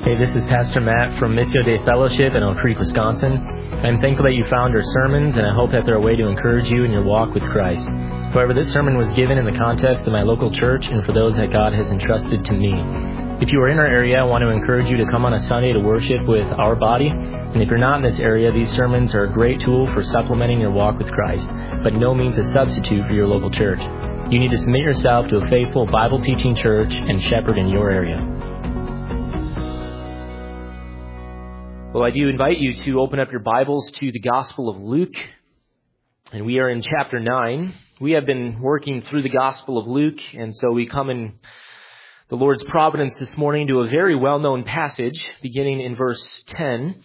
Hey, this is Pastor Matt from Missio Dei Fellowship in Oak Creek, Wisconsin. I'm thankful that you found our sermons, and I hope that they're a way to encourage you in your walk with Christ. However, this sermon was given in the context of my local church and for those that God has entrusted to me. If you are in our area, I want to encourage you to come on a Sunday to worship with our body. And if you're not in this area, these sermons are a great tool for supplementing your walk with Christ, but no means a substitute for your local church. You need to submit yourself to a faithful Bible-teaching church and shepherd in your area. Well, I do invite you to open up your Bibles to the Gospel of Luke, and we are in chapter 9. We have been working through the Gospel of Luke, and so we come in the Lord's providence this morning to a very well-known passage, beginning in verse 10.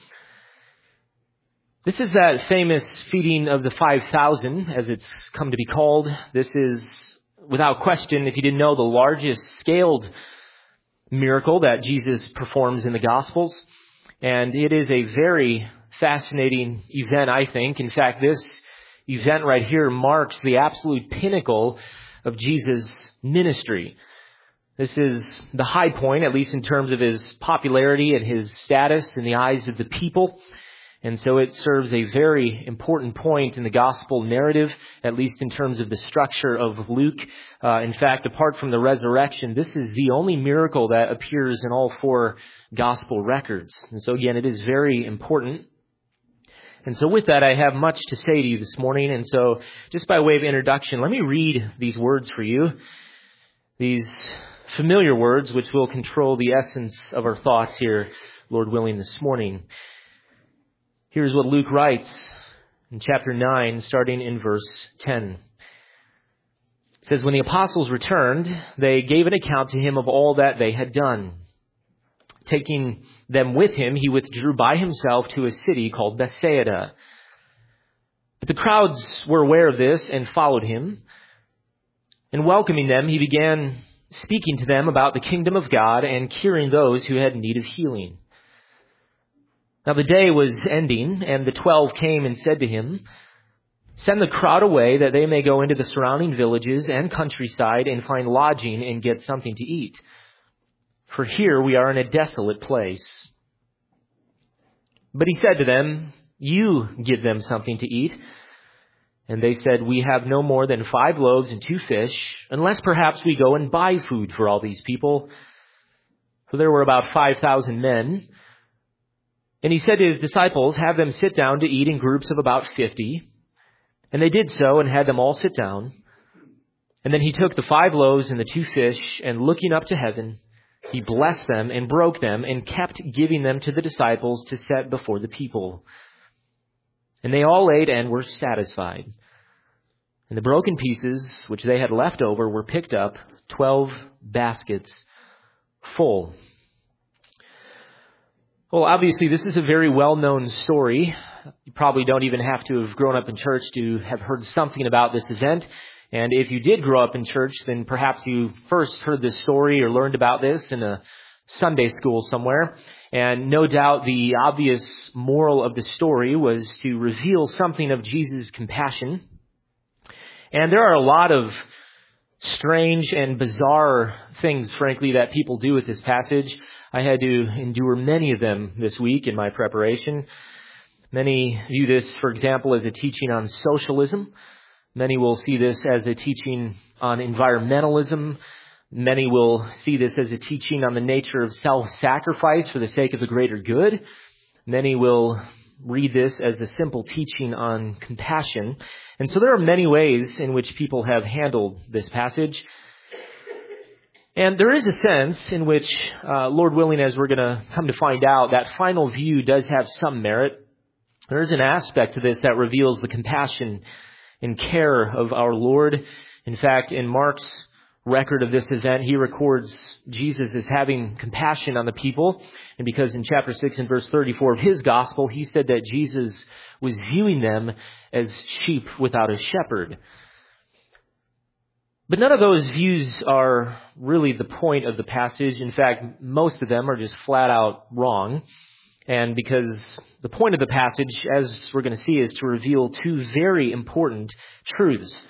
This is that famous feeding of the 5,000, as it's come to be called. This is, without question, if you didn't know, the largest scaled miracle that Jesus performs in the Gospels. And it is a very fascinating event, I think. In fact, this event right here marks the absolute pinnacle of Jesus' ministry. This is the high point, at least in terms of his popularity and his status in the eyes of the people. And so it serves a very important point in the gospel narrative, at least in terms of the structure of Luke. In fact, apart from the resurrection, this is the only miracle that appears in all four gospel records. And so again, it is very important. And so with that, I have much to say to you this morning. And so just by way of introduction, let me read these words for you. These familiar words, which will control the essence of our thoughts here, Lord willing, this morning. Here's what Luke writes in chapter 9, starting in verse 10. It says, "When the apostles returned, they gave an account to him of all that they had done. Taking them with him, he withdrew by himself to a city called Bethsaida. But the crowds were aware of this and followed him. And welcoming them, he began speaking to them about the kingdom of God and curing those who had need of healing. Now the day was ending, and the 12 came and said to him, 'Send the crowd away that they may go into the surrounding villages and countryside and find lodging and get something to eat. For here we are in a desolate place.' But he said to them, 'You give them something to eat.' And they said, 'We have no more than 5 loaves and 2 fish, unless perhaps we go and buy food for all these people.' For there were about 5,000 men. And he said to his disciples, 'Have them sit down to eat in groups of about 50. And they did so and had them all sit down. And then he took the 5 loaves and the 2 fish, and looking up to heaven, he blessed them and broke them and kept giving them to the disciples to set before the people. And they all ate and were satisfied. And the broken pieces which they had left over were picked up, 12 baskets full." Well, obviously, this is a very well-known story. You probably don't even have to have grown up in church to have heard something about this event. And if you did grow up in church, then perhaps you first heard this story or learned about this in a Sunday school somewhere. And no doubt the obvious moral of the story was to reveal something of Jesus' compassion. And there are a lot of strange and bizarre things, frankly, that people do with this passage. I had to endure many of them this week in my preparation. Many view this, for example, as a teaching on socialism. Many will see this as a teaching on environmentalism. Many will see this as a teaching on the nature of self-sacrifice for the sake of the greater good. Many will read this as a simple teaching on compassion. And so there are many ways in which people have handled this passage. And there is a sense in which, Lord willing, as we're going to come to find out, that final view does have some merit. There is an aspect to this that reveals the compassion and care of our Lord. In fact, in Mark's record of this event, he records Jesus as having compassion on the people. And because in chapter 6 and verse 34 of his gospel, he said that Jesus was viewing them as sheep without a shepherd. But none of those views are really the point of the passage. In fact, most of them are just flat out wrong. And because the point of the passage, as we're going to see, is to reveal 2 very important truths.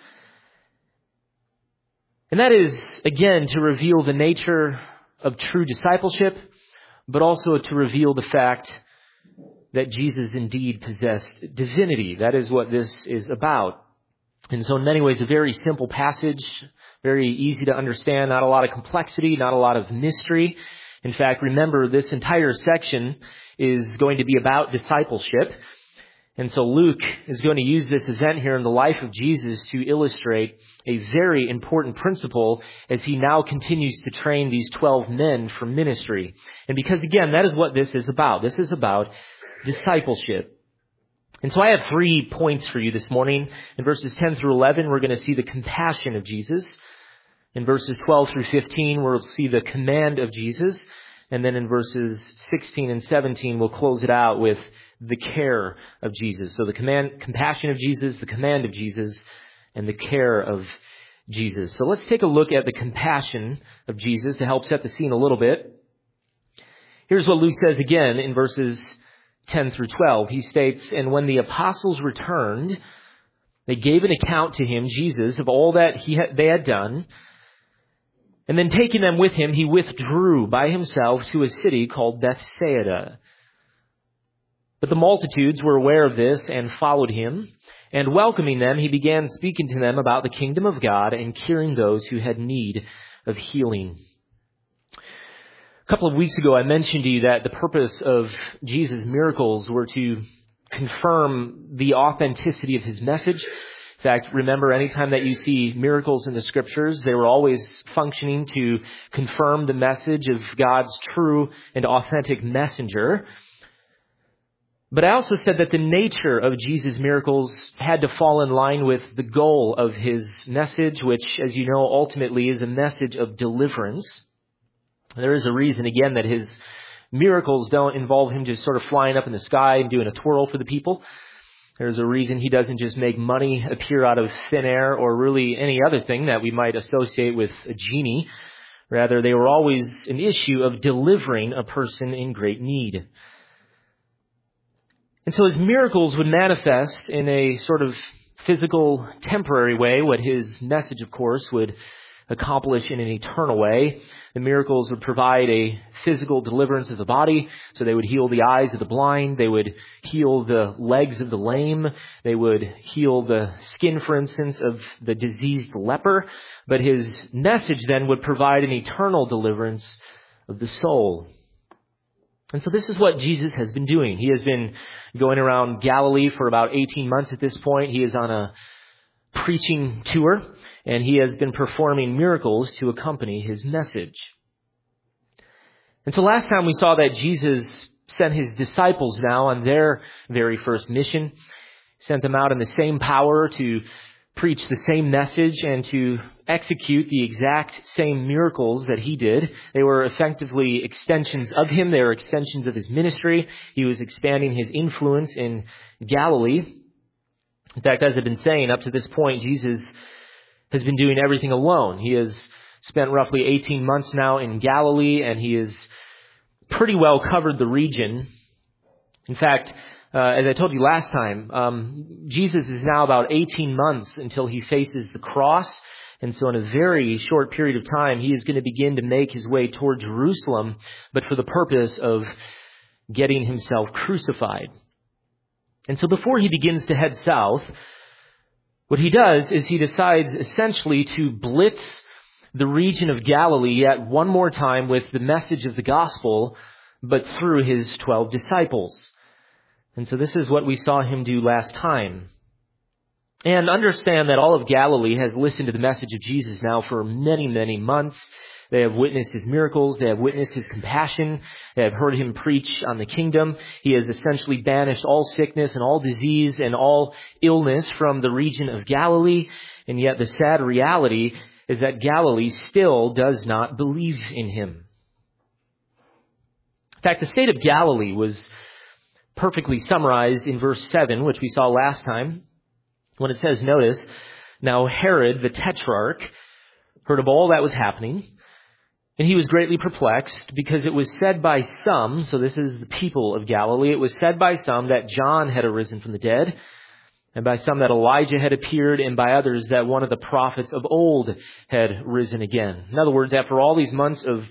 And that is, again, to reveal the nature of true discipleship, but also to reveal the fact that Jesus indeed possessed divinity. That is what this is about. And so in many ways, a very simple passage, very easy to understand, not a lot of complexity, not a lot of mystery. In fact, remember, this entire section is going to be about discipleship. And so Luke is going to use this event here in the life of Jesus to illustrate a very important principle as he now continues to train these 12 men for ministry. And because, again, that is what this is about. This is about discipleship. And so I have 3 points for you this morning. In verses 10 through 11, we're going to see the compassion of Jesus. In verses 12 through 15, we'll see the command of Jesus. And then in verses 16 and 17, we'll close it out with the care of Jesus. So the compassion of Jesus, the command of Jesus, and the care of Jesus. So let's take a look at the compassion of Jesus to help set the scene a little bit. Here's what Luke says again in verses 10 through 12. He states, "And when the apostles returned, they gave an account to him, Jesus, of all that they had done. And then taking them with him, he withdrew by himself to a city called Bethsaida. But the multitudes were aware of this and followed him. And welcoming them, he began speaking to them about the kingdom of God and curing those who had need of healing." A couple of weeks ago, I mentioned to you that the purpose of Jesus' miracles were to confirm the authenticity of his message. In fact, remember, anytime that you see miracles in the scriptures, they were always functioning to confirm the message of God's true and authentic messenger. But I also said that the nature of Jesus' miracles had to fall in line with the goal of his message, which, as you know, ultimately is a message of deliverance. There is a reason, again, that his miracles don't involve him just sort of flying up in the sky and doing a twirl for the people. There's a reason he doesn't just make money appear out of thin air or really any other thing that we might associate with a genie. Rather, they were always an issue of delivering a person in great need. And so his miracles would manifest in a sort of physical, temporary way, what his message, of course, would accomplish in an eternal way. The miracles would provide a physical deliverance of the body, so they would heal the eyes of the blind, they would heal the legs of the lame, they would heal the skin, for instance, of the diseased leper. But his message then would provide an eternal deliverance of the soul. And so this is what Jesus has been doing. He has been going around Galilee for about 18 months at this point. He is on a preaching tour, and he has been performing miracles to accompany his message. And so last time we saw that Jesus sent his disciples now on their very first mission, sent them out in the same power to preach the same message and to execute the exact same miracles that he did. They were effectively extensions of him. They were extensions of his ministry. He was expanding his influence in Galilee. In fact, as I've been saying, up to this point, Jesus has been doing everything alone. He has spent roughly 18 months now in Galilee, and he has pretty well covered the region. In fact, as I told you last time, Jesus is now about 18 months until he faces the cross. And so in a very short period of time, he is going to begin to make his way toward Jerusalem, but for the purpose of getting himself crucified. And so before he begins to head south, what he does is he decides essentially to blitz the region of Galilee yet one more time with the message of the gospel, but through his 12 disciples. And so this is what we saw him do last time. And understand that all of Galilee has listened to the message of Jesus now for many, many months. They have witnessed his miracles. They have witnessed his compassion. They have heard him preach on the kingdom. He has essentially banished all sickness and all disease and all illness from the region of Galilee. And yet the sad reality is that Galilee still does not believe in him. In fact, the state of Galilee was perfectly summarized in verse 7, which we saw last time, when it says, notice, "Now Herod the Tetrarch heard of all that was happening, and he was greatly perplexed, because it was said by some," so this is the people of Galilee, "it was said by some that John had arisen from the dead, and by some that Elijah had appeared, and by others that one of the prophets of old had risen again." In other words, after all these months of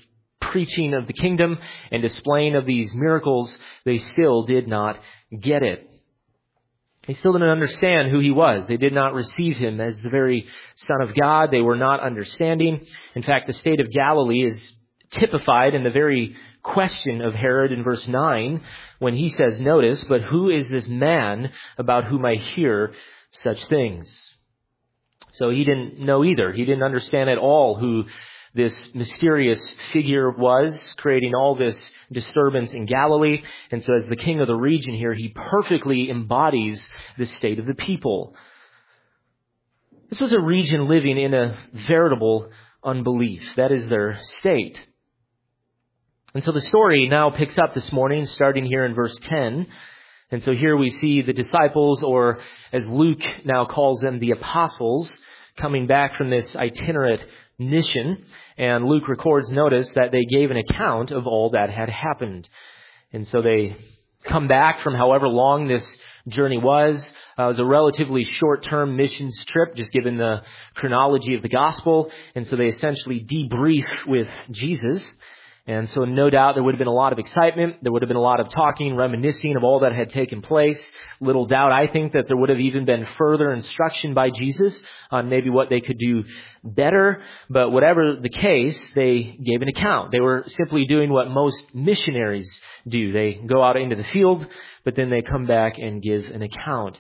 preaching of the kingdom and displaying of these miracles, they still did not get it. They still didn't understand who he was. They did not receive him as the very Son of God. They were not understanding. In fact, the state of Galilee is typified in the very question of Herod in verse 9 when he says, notice, but who is this man about whom I hear such things? So he didn't know either. He didn't understand at all who this mysterious figure was, creating all this disturbance in Galilee. And so as the king of the region here, he perfectly embodies the state of the people. This was a region living in a veritable unbelief. That is their state. And so the story now picks up this morning, starting here in verse 10. And so here we see the disciples, or as Luke now calls them, the apostles, coming back from this itinerant mission. And Luke records, notice, that they gave an account of all that had happened. And so they come back from however long this journey was. It was a relatively short-term missions trip, just given the chronology of the gospel. And so they essentially debrief with Jesus. And so no doubt there would have been a lot of excitement. There would have been a lot of talking, reminiscing of all that had taken place. Little doubt, I think, that there would have even been further instruction by Jesus on maybe what they could do better. But whatever the case, they gave an account. They were simply doing what most missionaries do. They go out into the field, but then they come back and give an account.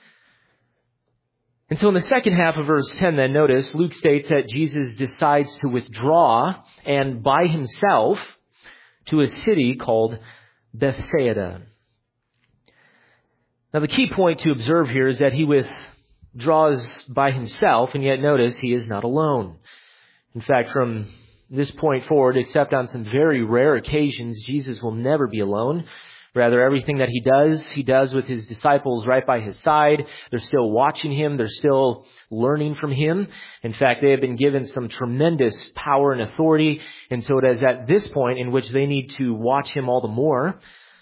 And so in the second half of verse 10, then notice, Luke states that Jesus decides to withdraw and by himself to a city called Bethsaida. Now the key point to observe here is that he withdraws by himself, and yet notice he is not alone. In fact, from this point forward, except on some very rare occasions, Jesus will never be alone. Rather, everything that he does with his disciples right by his side. They're still watching him. They're still learning from him. In fact, they have been given some tremendous power and authority. And so it is at this point in which they need to watch him all the more.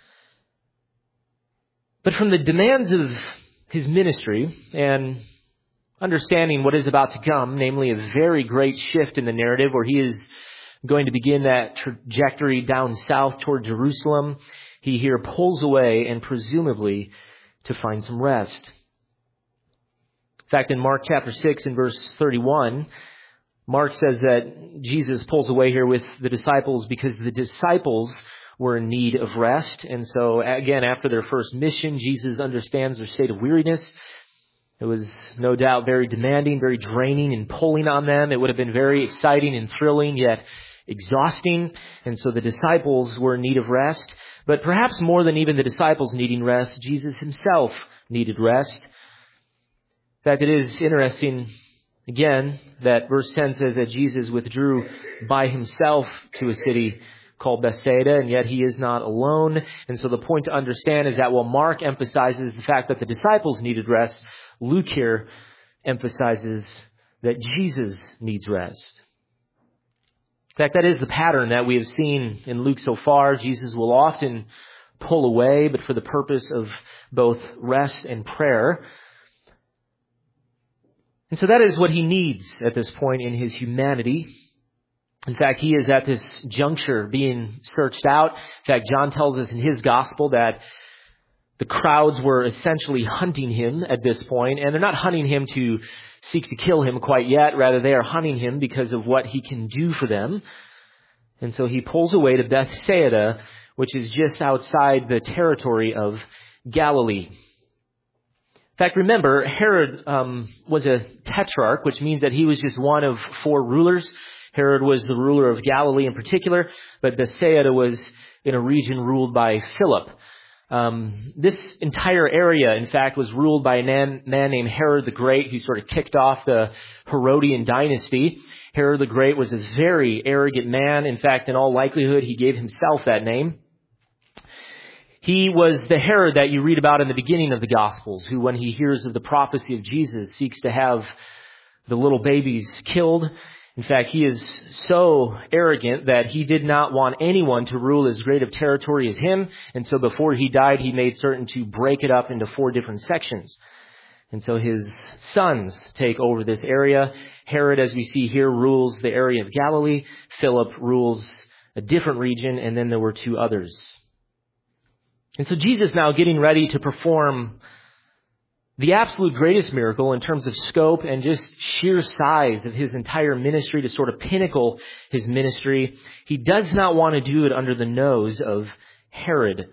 But from the demands of his ministry and understanding what is about to come, namely a very great shift in the narrative where he is going to begin that trajectory down south toward Jerusalem, he here pulls away and presumably to find some rest. In fact, in Mark chapter 6 and verse 31, Mark says that Jesus pulls away here with the disciples because the disciples were in need of rest. And so again, after their first mission, Jesus understands their state of weariness. It was no doubt very demanding, very draining and pulling on them. It would have been very exciting and thrilling, yet exhausting. And so the disciples were in need of rest. But perhaps more than even the disciples needing rest, Jesus himself needed rest. In fact, it is interesting, again, that verse 10 says that Jesus withdrew by himself to a city called Bethsaida, and yet he is not alone. And so the point to understand is that while Mark emphasizes the fact that the disciples needed rest, Luke here emphasizes that Jesus needs rest. In fact, that is the pattern that we have seen in Luke so far. Jesus will often pull away, but for the purpose of both rest and prayer. And so that is what he needs at this point in his humanity. In fact, he is at this juncture being searched out. In fact, John tells us in his gospel that the crowds were essentially hunting him at this point, and they're not hunting him to seek to kill him quite yet. Rather, they are hunting him because of what he can do for them. And so he pulls away to Bethsaida, which is just outside the territory of Galilee. In fact, remember, Herod was a tetrarch, which means that he was just one of 4 rulers. Herod was the ruler of Galilee in particular, but Bethsaida was in a region ruled by Philip. This entire area, in fact, was ruled by a man named Herod the Great, who sort of kicked off the Herodian dynasty. Herod the Great was a very arrogant man. In fact, in all likelihood, he gave himself that name. He was the Herod that you read about in the beginning of the Gospels, who, when he hears of the prophecy of Jesus, seeks to have the little babies killed. In fact, he is so arrogant that he did not want anyone to rule as great of territory as him. And so before he died, he made certain to break it up into 4 different sections. And so his sons take over this area. Herod, as we see here, rules the area of Galilee. Philip rules a different region, and then there were 2 others. And so Jesus now getting ready to perform the absolute greatest miracle in terms of scope and just sheer size of his entire ministry, to sort of pinnacle his ministry. He does not want to do it under the nose of Herod.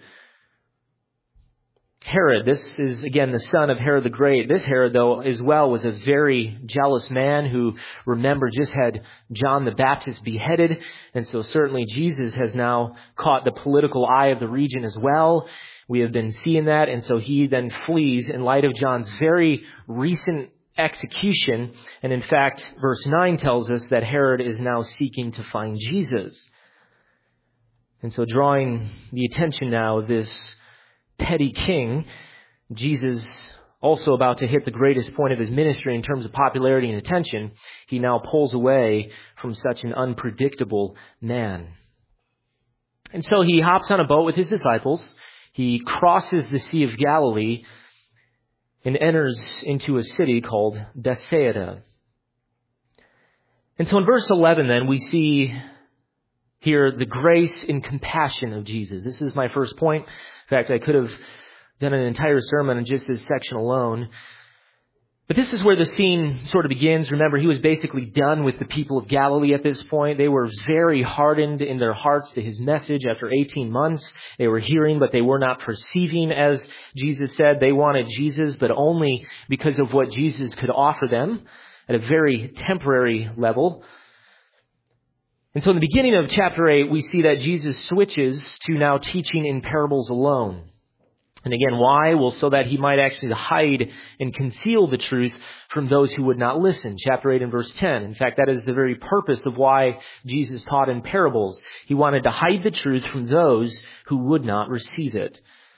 Herod, this is again the son of Herod the Great. This Herod, though, as well, was a very jealous man who, remember, just had John the Baptist beheaded. And so certainly Jesus has now caught the political eye of the region as well. We have been seeing that. And so he then flees in light of John's very recent execution. And in fact, verse 9 tells us that Herod is now seeking to find Jesus. And so drawing the attention now of this petty king, Jesus, also about to hit the greatest point of his ministry in terms of popularity and attention, he now pulls away from such an unpredictable man. And so he hops on a boat with his disciples. He crosses the Sea of Galilee and enters into a city called Bethsaida. And so in verse 11 then, we see here the grace and compassion of Jesus. This is my first point. In fact, I could have done an entire sermon on just this section alone. But this is where the scene sort of begins. Remember, he was basically done with the people of Galilee at this point. They were very hardened in their hearts to his message after 18 months. They were hearing, but they were not perceiving, as Jesus said. They wanted Jesus, but only because of what Jesus could offer them at a very temporary level. And so in the beginning of chapter 8, we see that Jesus switches to now teaching in parables alone. And again, why? Well, so that he might actually hide and conceal the truth from those who would not listen. Chapter 8 and verse 10. In fact, that is the very purpose of why Jesus taught in parables. He wanted to hide the truth from those who would not receive it.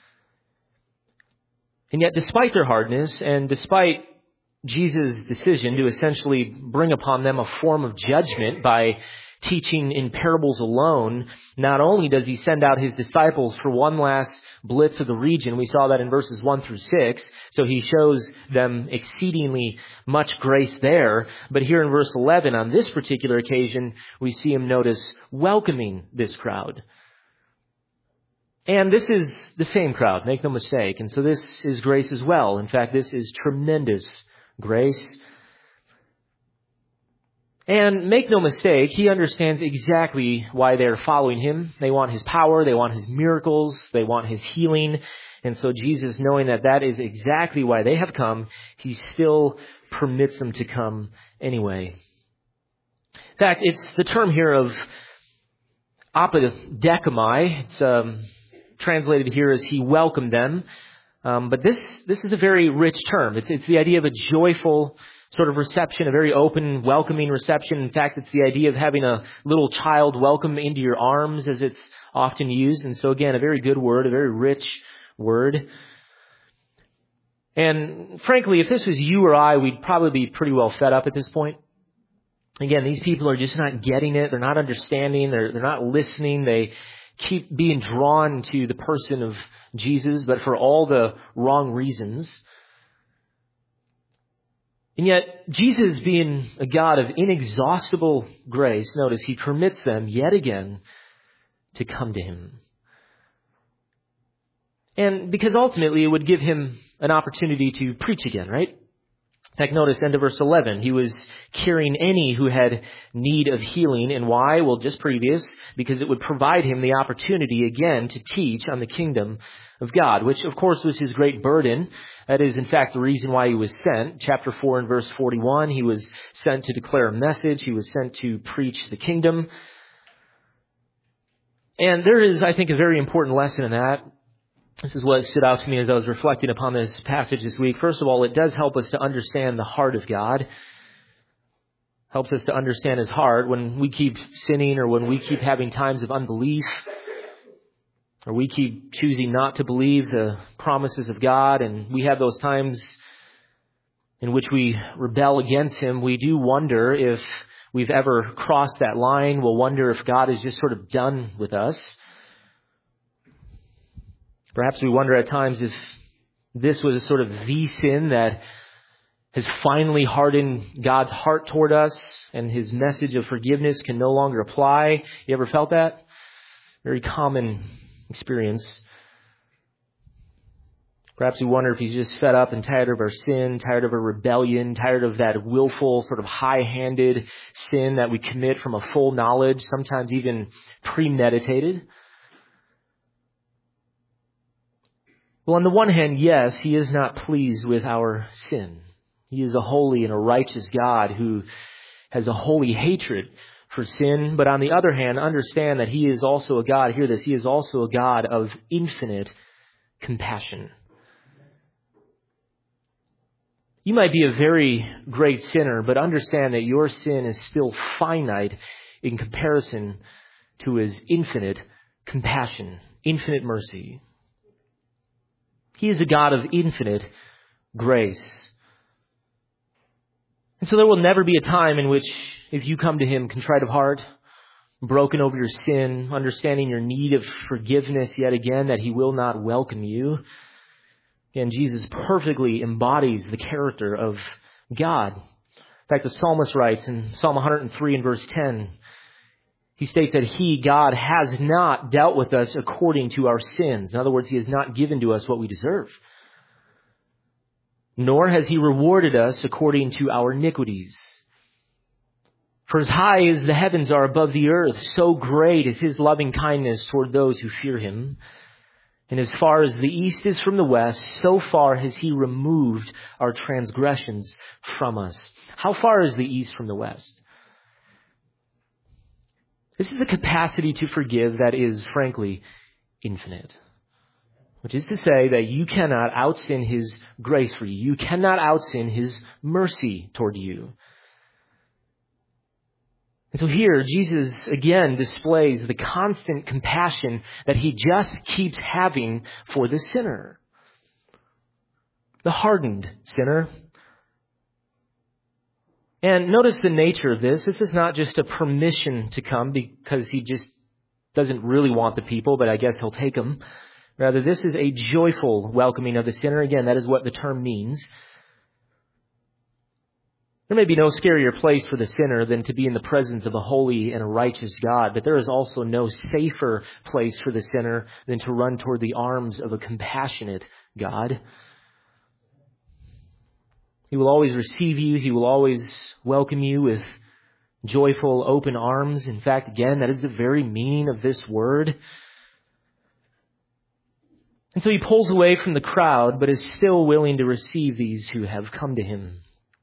And yet, despite their hardness and despite Jesus' decision to essentially bring upon them a form of judgment by teaching in parables alone, not only does he send out his disciples for one last blitz of the region, we saw that in verses 1 through 6, so he shows them exceedingly much grace there, but here in verse 11, on this particular occasion, we see him, notice, welcoming this crowd. And this is the same crowd, make no mistake, and so this is grace as well. In fact, this is tremendous grace. And make no mistake, he understands exactly why they're following him. They want his power, they want his miracles, they want his healing. And so Jesus, knowing that that is exactly why they have come, he still permits them to come anyway. In fact, it's the term here of apodekemai. It's translated here as he welcomed them. But this is a very rich term. It's the idea of a joyful sort of reception, a very open, welcoming reception. In fact, it's the idea of having a little child welcome into your arms, as it's often used. And so again, a very good word, a very rich word. And frankly, if this was you or I, we'd probably be pretty well fed up at this point. Again, these people are just not getting it. They're not understanding. They're not listening. They keep being drawn to the person of Jesus, but for all the wrong reasons. And yet, Jesus, being a God of inexhaustible grace, notice he permits them yet again to come to him. And because ultimately it would give him an opportunity to preach again, right? In fact, notice end of verse 11. He was curing any who had need of healing. And why? Well, just previous, because it would provide him the opportunity again to teach on the kingdom of God, which of course was his great burden. That is, in fact, the reason why he was sent. Chapter 4 and verse 41, he was sent to declare a message. He was sent to preach the kingdom. And there is, I think, a very important lesson in that. This is what stood out to me as I was reflecting upon this passage this week. First of all, it does help us to understand the heart of God. Helps us to understand his heart when we keep sinning or when we keep having times of unbelief or we keep choosing not to believe the promises of God, and we have those times in which we rebel against him. We do wonder if we've ever crossed that line. We'll wonder if God is just sort of done with us. Perhaps we wonder at times if this was a sort of the sin that has finally hardened God's heart toward us and his message of forgiveness can no longer apply. You ever felt that? Very common experience. Perhaps we wonder if he's just fed up and tired of our sin, tired of our rebellion, tired of that willful, sort of high-handed sin that we commit from a full knowledge, sometimes even premeditated. Well, on the one hand, yes, he is not pleased with our sin. He is a holy and a righteous God who has a holy hatred for sin. But on the other hand, understand that he is also a God, hear this, he is also a God of infinite compassion. You might be a very great sinner, but understand that your sin is still finite in comparison to his infinite compassion, infinite mercy. He is a God of infinite grace. And so there will never be a time in which, if you come to him contrite of heart, broken over your sin, understanding your need of forgiveness yet again, that he will not welcome you. And Jesus perfectly embodies the character of God. In fact, the psalmist writes in Psalm 103 and verse 10, he states that he, God, has not dealt with us according to our sins. In other words, he has not given to us what we deserve. Nor has he rewarded us according to our iniquities. For as high as the heavens are above the earth, so great is his loving kindness toward those who fear him. And as far as the east is from the west, so far has he removed our transgressions from us. How far is the east from the west? This is a capacity to forgive that is, frankly, infinite. Which is to say that you cannot out-sin his grace for you. You cannot out-sin his mercy toward you. And so here, Jesus again displays the constant compassion that he just keeps having for the sinner. The hardened sinner. And notice the nature of this. This is not just a permission to come because he just doesn't really want the people, but I guess he'll take them. Rather, this is a joyful welcoming of the sinner. Again, that is what the term means. There may be no scarier place for the sinner than to be in the presence of a holy and a righteous God, but there is also no safer place for the sinner than to run toward the arms of a compassionate God. He will always receive you. He will always welcome you with joyful, open arms. In fact, again, that is the very meaning of this word. And so he pulls away from the crowd, but is still willing to receive these who have come to him.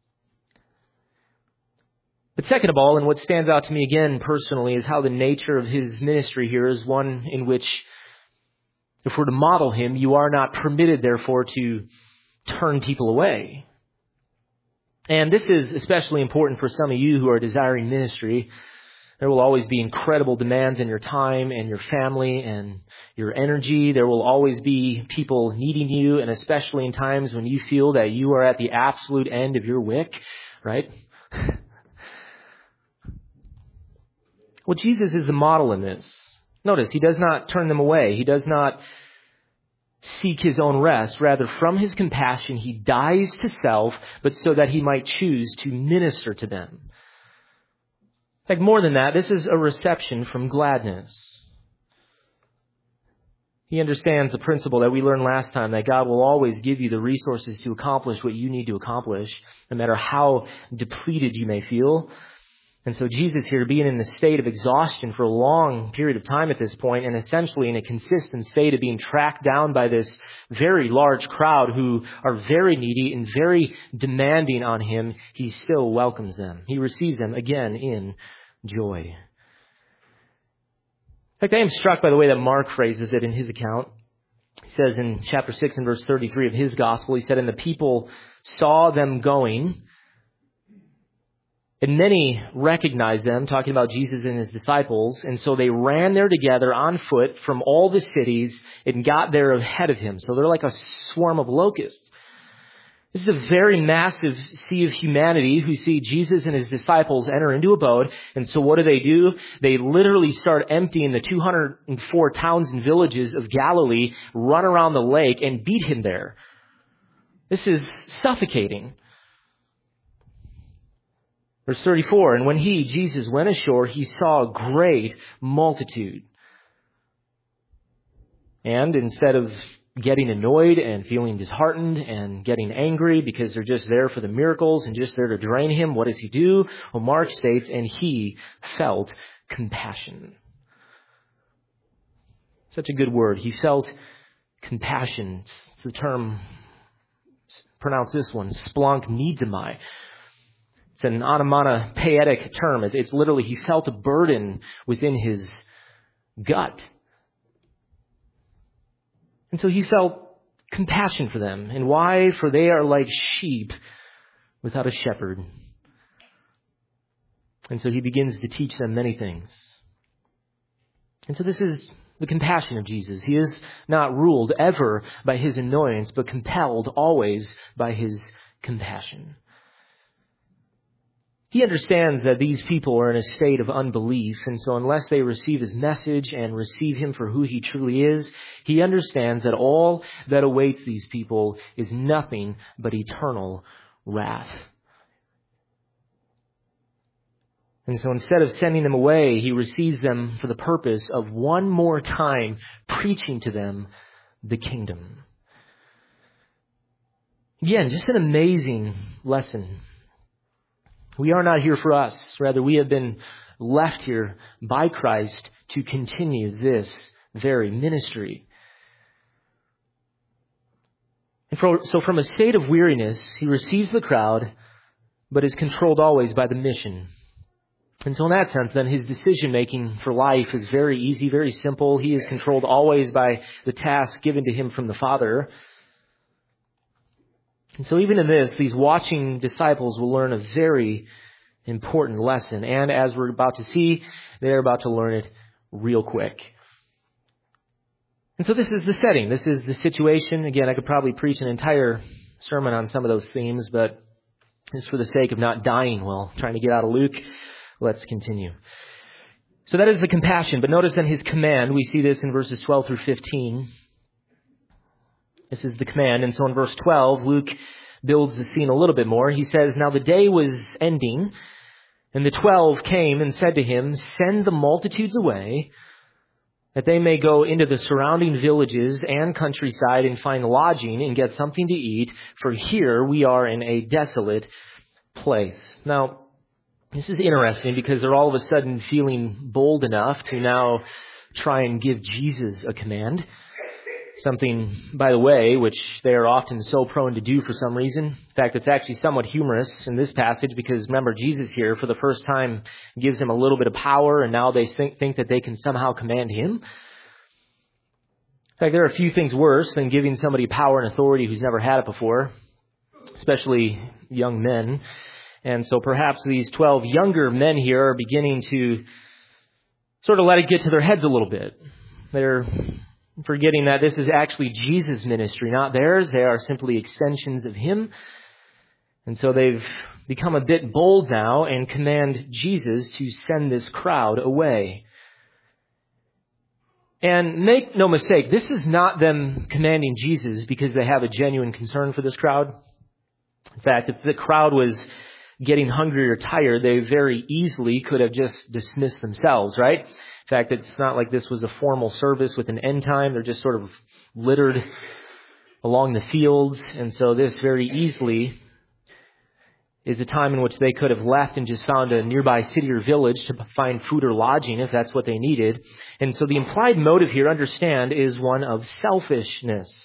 But second of all, and what stands out to me again personally, is how the nature of his ministry here is one in which, if we're to model him, you are not permitted, therefore, to turn people away. And this is especially important for some of you who are desiring ministry. There will always be incredible demands in your time and your family and your energy. There will always be people needing you, and especially in times when you feel that you are at the absolute end of your wick, right? Well, Jesus is the model in this. Notice, he does not turn them away. He does not seek his own rest. Rather, from his compassion, he dies to self, but so that he might choose to minister to them. In fact, more than that, this is a reception from gladness. He understands the principle that we learned last time, that God will always give you the resources to accomplish what you need to accomplish, no matter how depleted you may feel. And so Jesus here, being in a state of exhaustion for a long period of time at this point, and essentially in a consistent state of being tracked down by this very large crowd who are very needy and very demanding on him, he still welcomes them. He receives them again in joy. In fact, I am struck by the way that Mark phrases it in his account. He says in chapter 6 and verse 33 of his gospel, he said, "And the people saw them going, and many recognized them," talking about Jesus and his disciples, "and so they ran there together on foot from all the cities and got there ahead of him." So they're like a swarm of locusts. This is a very massive sea of humanity who see Jesus and his disciples enter into a boat. And so what do? They literally start emptying the 204 towns and villages of Galilee, run around the lake, and beat him there. This is suffocating. Verse 34, "And when he, Jesus, went ashore, he saw a great multitude." And instead of getting annoyed and feeling disheartened and getting angry because they're just there for the miracles and just there to drain him, what does he do? Well, Mark states, and he felt compassion. Such a good word. He felt compassion. It's the term, pronounce this one, splanchnizomai. It's an onomatopoeic term. It's literally, he felt a burden within his gut. And so he felt compassion for them. And why? For they are like sheep without a shepherd. And so he begins to teach them many things. And so this is the compassion of Jesus. He is not ruled ever by his annoyance, but compelled always by his compassion. He understands that these people are in a state of unbelief, and so unless they receive his message and receive him for who he truly is, he understands that all that awaits these people is nothing but eternal wrath. And so instead of sending them away, he receives them for the purpose of one more time preaching to them the kingdom. Again, just an amazing lesson. We are not here for us. Rather, we have been left here by Christ to continue this very ministry. And so from a state of weariness, he receives the crowd, but is controlled always by the mission. And so in that sense, then his decision-making for life is very easy, very simple. He is controlled always by the task given to him from the Father. And so even in this, these watching disciples will learn a very important lesson. And as we're about to see, they're about to learn it real quick. And so this is the setting. This is the situation. Again, I could probably preach an entire sermon on some of those themes, but just for the sake of not dying while trying to get out of Luke, let's continue. So that is the compassion. But notice then his command. We see this in verses 12 through 15. This is the command. And so in verse 12, Luke builds the scene a little bit more. He says, "Now the day was ending, and the 12 came and said to him, 'Send the multitudes away, that they may go into the surrounding villages and countryside and find lodging and get something to eat, for here we are in a desolate place.'" Now, this is interesting because they're all of a sudden feeling bold enough to now try and give Jesus a command. Something, by the way, which they are often so prone to do for some reason. In fact, it's actually somewhat humorous in this passage because remember, Jesus here for the first time gives them a little bit of power, and now they think that they can somehow command him. In fact, there are a few things worse than giving somebody power and authority who's never had it before, especially young men. And so perhaps these 12 younger men here are beginning to sort of let it get to their heads a little bit. They're forgetting that this is actually Jesus' ministry, not theirs. They are simply extensions of him. And so they've become a bit bold now and command Jesus to send this crowd away. And make no mistake, this is not them commanding Jesus because they have a genuine concern for this crowd. In fact, if the crowd was getting hungry or tired, they very easily could have just dismissed themselves, right? In fact, it's not like this was a formal service with an end time. They're just sort of littered along the fields. And so this very easily is a time in which they could have left and just found a nearby city or village to find food or lodging if that's what they needed. And so the implied motive here, understand, is one of selfishness.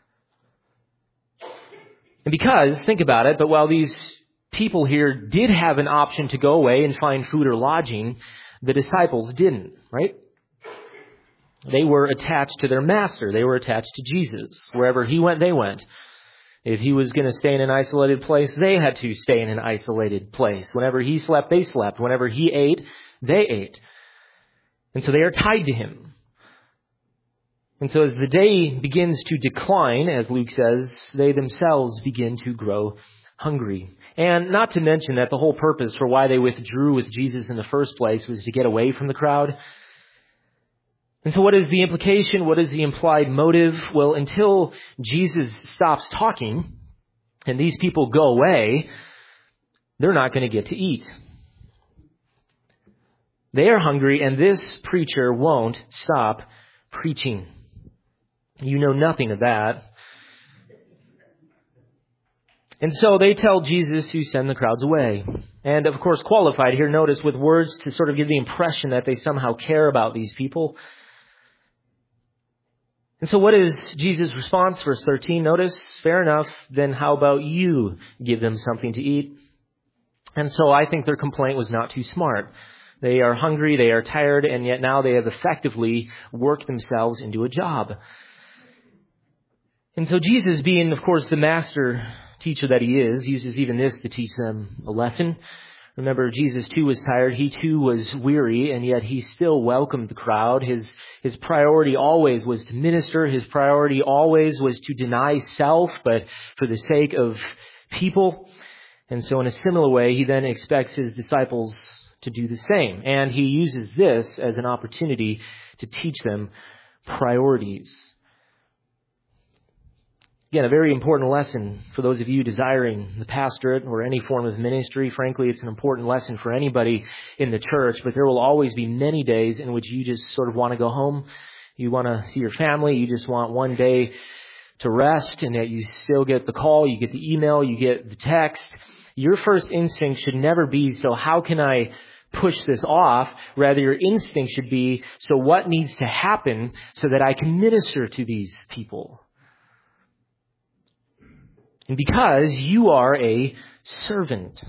And because, think about it, but while these people here did have an option to go away and find food or lodging, the disciples didn't, right? They were attached to their master. They were attached to Jesus. Wherever he went, they went. If he was going to stay in an isolated place, they had to stay in an isolated place. Whenever he slept, they slept. Whenever he ate, they ate. And so they are tied to him. And so as the day begins to decline, as Luke says, they themselves begin to grow hungry. And not to mention that the whole purpose for why they withdrew with Jesus in the first place was to get away from the crowd. And so what is the implication? What is the implied motive? Well, until Jesus stops talking and these people go away, they're not going to get to eat. They are hungry, and this preacher won't stop preaching. You know nothing of that. And so they tell Jesus to send the crowds away. And of course, qualified here, notice, with words to sort of give the impression that they somehow care about these people. And so what is Jesus' response? Verse 13, notice, fair enough, then how about you give them something to eat? And so I think their complaint was not too smart. They are hungry, they are tired, and yet now they have effectively worked themselves into a job. And so Jesus, being, of course, the master teacher that he is, uses even this to teach them a lesson. Remember, Jesus too was tired. He too was weary, and yet he still welcomed the crowd. His priority always was to minister. His priority always was to deny self, but for the sake of people. And so in a similar way, he then expects his disciples to do the same. And he uses this as an opportunity to teach them priorities. Again, a very important lesson for those of you desiring the pastorate or any form of ministry. Frankly, it's an important lesson for anybody in the church, but there will always be many days in which you just sort of want to go home. You want to see your family. You just want one day to rest, and yet you still get the call, you get the email, you get the text. Your first instinct should never be, so how can I push this off? Rather, your instinct should be, so what needs to happen so that I can minister to these people? And because you are a servant.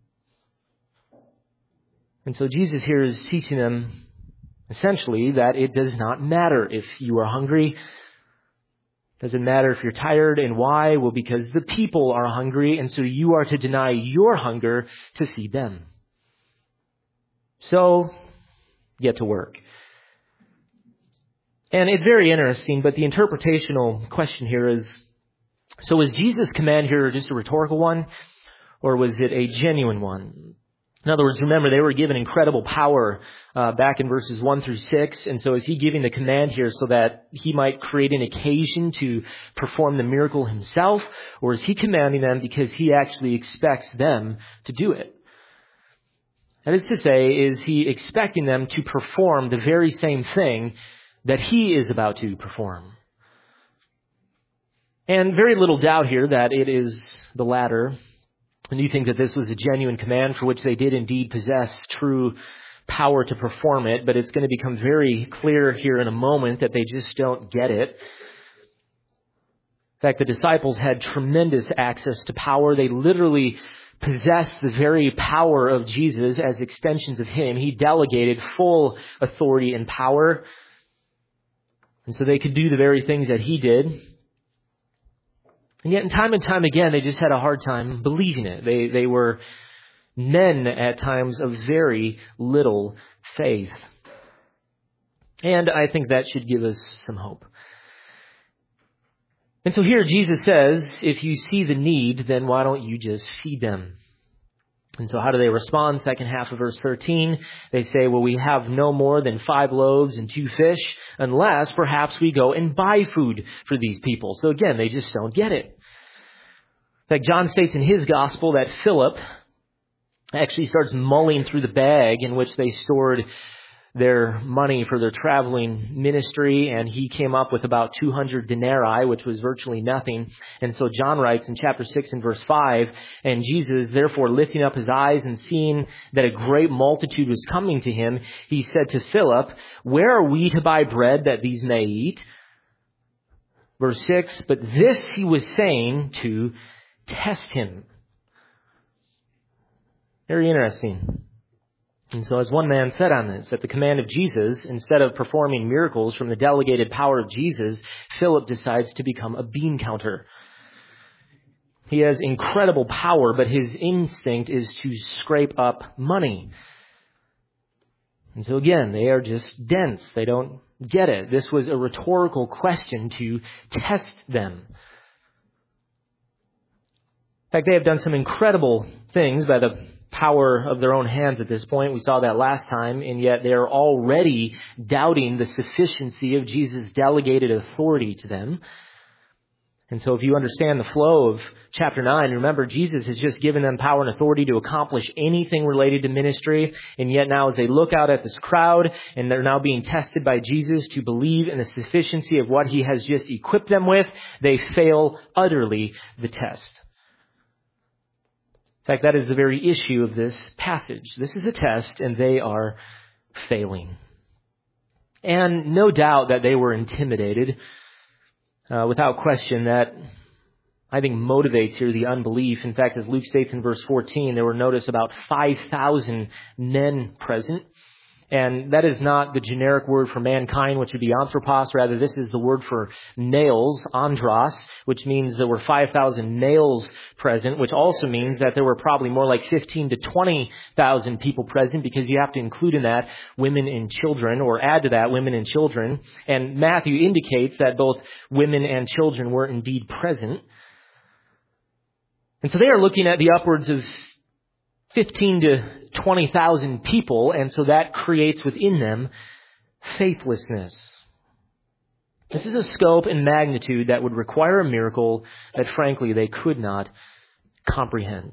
And so Jesus here is teaching them essentially that it does not matter if you are hungry. It doesn't matter if you're tired. And why? Well, because the people are hungry, and so you are to deny your hunger to feed them. So, get to work. And it's very interesting, but the interpretational question here is, so was Jesus' command here just a rhetorical one, or was it a genuine one? In other words, remember, they were given incredible power back in verses 1 through 6. And so is he giving the command here so that he might create an occasion to perform the miracle himself? Or is he commanding them because he actually expects them to do it? That is to say, is he expecting them to perform the very same thing that he is about to perform? And very little doubt here that it is the latter. And you think that this was a genuine command for which they did indeed possess true power to perform it, but it's going to become very clear here in a moment that they just don't get it. In fact, the disciples had tremendous access to power. They literally possessed the very power of Jesus as extensions of him. He delegated full authority and power. And so they could do the very things that he did. And yet, time and time again, they just had a hard time believing it. They were men at times of very little faith. And I think that should give us some hope. And so here Jesus says, if you see the need, then why don't you just feed them? And so how do they respond? Second half of verse 13, they say, well, we have no more than 5 loaves and 2 fish, unless perhaps we go and buy food for these people. So again, they just don't get it. In fact, John states in his gospel that Philip actually starts mulling through the bag in which they stored their money for their traveling ministry, and he came up with about 200 denarii, which was virtually nothing. And so John writes in chapter 6 and verse 5, and Jesus, therefore lifting up his eyes and seeing that a great multitude was coming to him, he said to Philip, where are we to buy bread that these may eat? Verse 6, but this he was saying to test him. Very interesting. And so as one man said on this, at the command of Jesus, instead of performing miracles from the delegated power of Jesus, Philip decides to become a bean counter. He has incredible power, but his instinct is to scrape up money. And so again, they are just dense. They don't get it. This was a rhetorical question to test them. In fact, they have done some incredible things by the power of their own hands at this point. We saw that last time, and yet they are already doubting the sufficiency of Jesus' delegated authority to them. And so if you understand the flow of chapter 9, remember Jesus has just given them power and authority to accomplish anything related to ministry. And yet now as they look out at this crowd and they're now being tested by Jesus to believe in the sufficiency of what he has just equipped them with, they fail utterly the test. In fact, that is the very issue of this passage. This is a test and they are failing. And no doubt that they were intimidated. Without question, that I think motivates here the unbelief. In fact, as Luke states in verse 14, there were notice about 5,000 men present. And that is not the generic word for mankind, which would be anthropos. Rather, this is the word for males, andros, which means there were 5,000 males present, which also means that there were probably more like 15 to 20,000 people present, because you have to include in that women and children, or add to that women and children. And Matthew indicates that both women and children were indeed present. And so they are looking at the upwards of 15 to 20,000 people, and so that creates within them faithlessness. This is a scope and magnitude that would require a miracle that, frankly, they could not comprehend.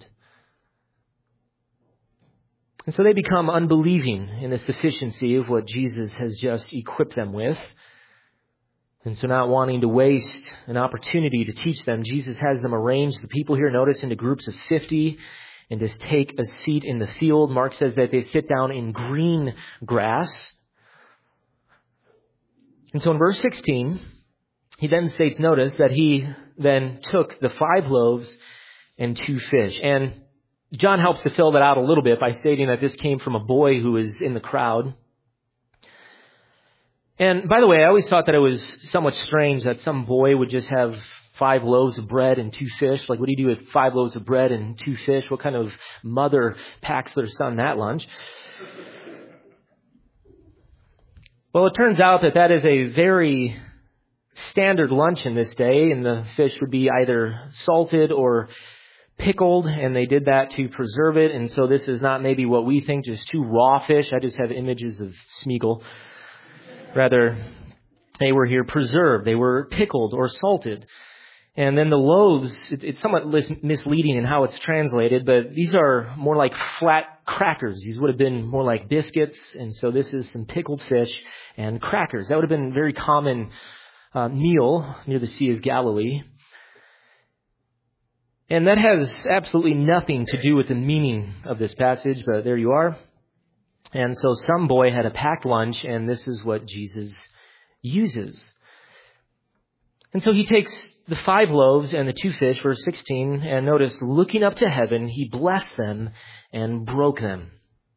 And so they become unbelieving in the sufficiency of what Jesus has just equipped them with. And so not wanting to waste an opportunity to teach them, Jesus has them arrange the people here, notice, into groups of 50, and to take a seat in the field. Mark says that they sit down in green grass. And so in verse 16, he then states, notice, that he then took the 5 loaves and 2 fish. And John helps to fill that out a little bit by stating that this came from a boy who was in the crowd. And by the way, I always thought that it was somewhat strange that some boy would just have 5 loaves of bread and 2 fish. Like, what do you do with 5 loaves of bread and 2 fish? What kind of mother packs their son that lunch? Well, it turns out that that is a very standard lunch in this day, and the fish would be either salted or pickled, and they did that to preserve it. And so this is not maybe what we think, just 2 raw fish. I just have images of Smeagol. Rather, they were here preserved. They were pickled or salted. And then the loaves, it's somewhat misleading in how it's translated, but these are more like flat crackers. These would have been more like biscuits, and so this is some pickled fish and crackers. That would have been a very common meal near the Sea of Galilee. And that has absolutely nothing to do with the meaning of this passage, but there you are. And so some boy had a packed lunch, and this is what Jesus uses. And so he takes the 5 loaves and the 2 fish, verse 16, and notice, looking up to heaven, he blessed them and broke them.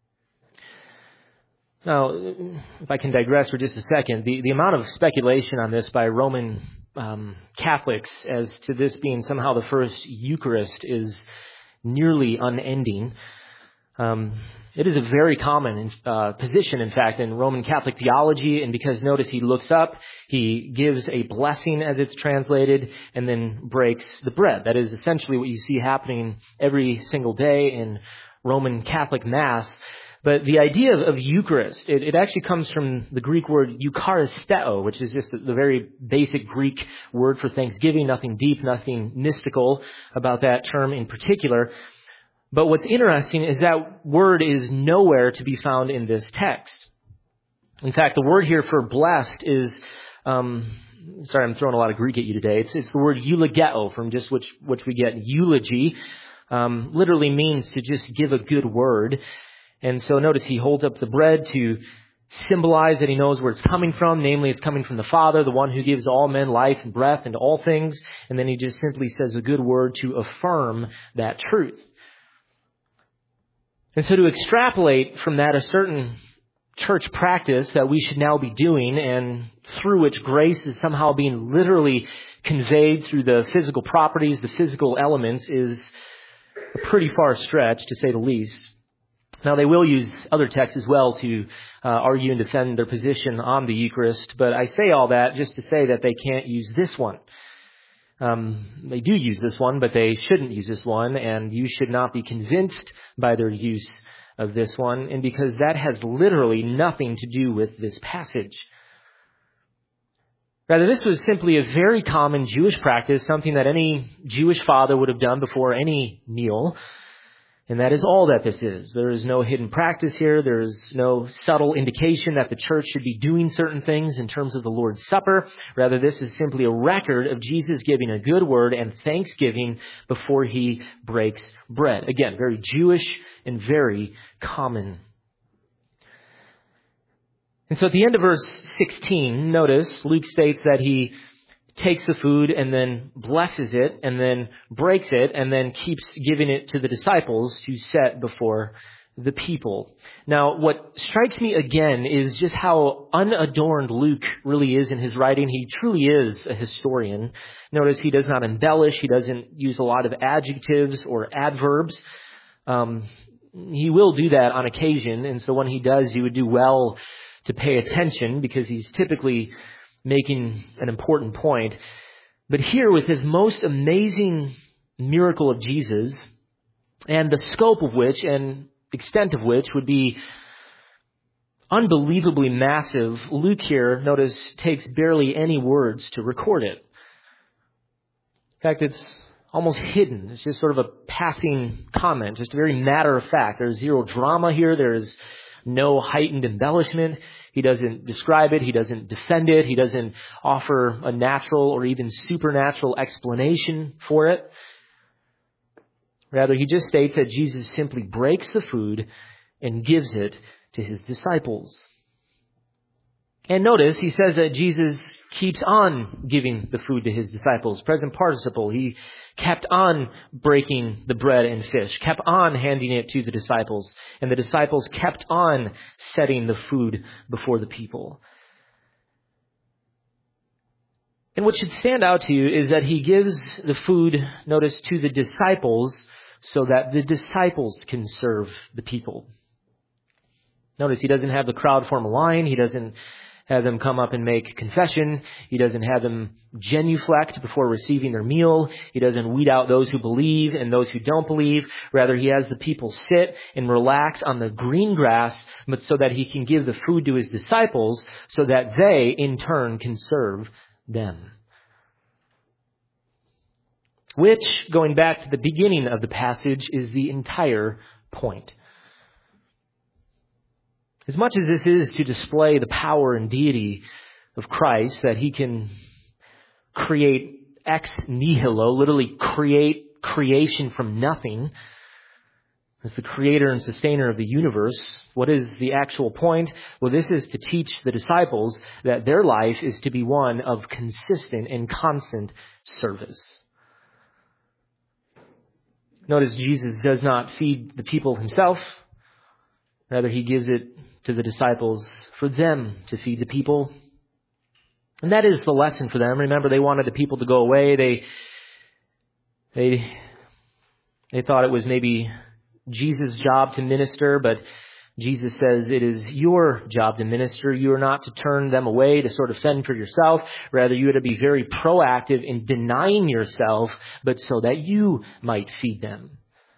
Now, if I can digress for just a second, the amount of speculation on this by Roman Catholics as to this being somehow the first Eucharist is nearly unending. It is a very common position, in fact, in Roman Catholic theology. And because, notice, he looks up, he gives a blessing as it's translated, and then breaks the bread. That is essentially what you see happening every single day in Roman Catholic Mass. But the idea of Eucharist, it actually comes from the Greek word eucharisteo, which is just the very basic Greek word for thanksgiving, nothing deep, nothing mystical about that term in particular. But what's interesting is that word is nowhere to be found in this text. In fact, the word here for blessed is, sorry, I'm throwing a lot of Greek at you today. It's the word eulogeo, from just which we get eulogy. Literally means to just give a good word. And so notice he holds up the bread to symbolize that he knows where it's coming from. Namely, it's coming from the Father, the one who gives all men life and breath and all things. And then he just simply says a good word to affirm that truth. And so to extrapolate from that a certain church practice that we should now be doing, and through which grace is somehow being literally conveyed through the physical properties, the physical elements, is a pretty far stretch, to say the least. Now, they will use other texts as well to argue and defend their position on the Eucharist, but I say all that just to say that they can't use this one. They do use this one, but they shouldn't use this one, and you should not be convinced by their use of this one, and because that has literally nothing to do with this passage. Rather, this was simply a very common Jewish practice, something that any Jewish father would have done before any meal. And that is all that this is. There is no hidden practice here. There is no subtle indication that the church should be doing certain things in terms of the Lord's Supper. Rather, this is simply a record of Jesus giving a good word and thanksgiving before he breaks bread. Again, very Jewish and very common. And so at the end of verse 16, notice Luke states that he takes the food and then blesses it and then breaks it and then keeps giving it to the disciples to set before the people. Now, what strikes me again is just how unadorned Luke really is in his writing. He truly is a historian. Notice he does not embellish. He doesn't use a lot of adjectives or adverbs. He will do that on occasion. And so when he does, you would do well to pay attention because he's typically making an important point. But here, with his most amazing miracle of Jesus, and the scope of which and extent of which would be unbelievably massive, Luke here, notice, takes barely any words to record it. In fact, it's almost hidden. It's just sort of a passing comment, just a very matter of fact. There's zero drama here. There's no heightened embellishment. He doesn't describe it. He doesn't defend it. He doesn't offer a natural or even supernatural explanation for it. Rather, he just states that Jesus simply breaks the food and gives it to his disciples. And notice, he says that Jesus keeps on giving the food to his disciples. Present participle. He kept on breaking the bread and fish, kept on handing it to the disciples, and the disciples kept on setting the food before the people. And what should stand out to you is that he gives the food, notice, to the disciples so that the disciples can serve the people. Notice he doesn't have the crowd form a line. He doesn't have them come up and make confession. He doesn't have them genuflect before receiving their meal. He doesn't weed out those who believe and those who don't believe. Rather, he has the people sit and relax on the green grass, but so that he can give the food to his disciples so that they, in turn, can serve them. Which, going back to the beginning of the passage, is the entire point. As much as this is to display the power and deity of Christ, that he can create ex nihilo, literally create creation from nothing, as the creator and sustainer of the universe, what is the actual point? Well, this is to teach the disciples that their life is to be one of consistent and constant service. Notice Jesus does not feed the people himself. Rather, he gives it to the disciples for them to feed the people. And that is the lesson for them. Remember, they wanted the people to go away. They thought it was maybe Jesus' job to minister, but Jesus says it is your job to minister. You are not to turn them away to sort of fend for yourself. Rather, you are to be very proactive in denying yourself, but so that you might feed them.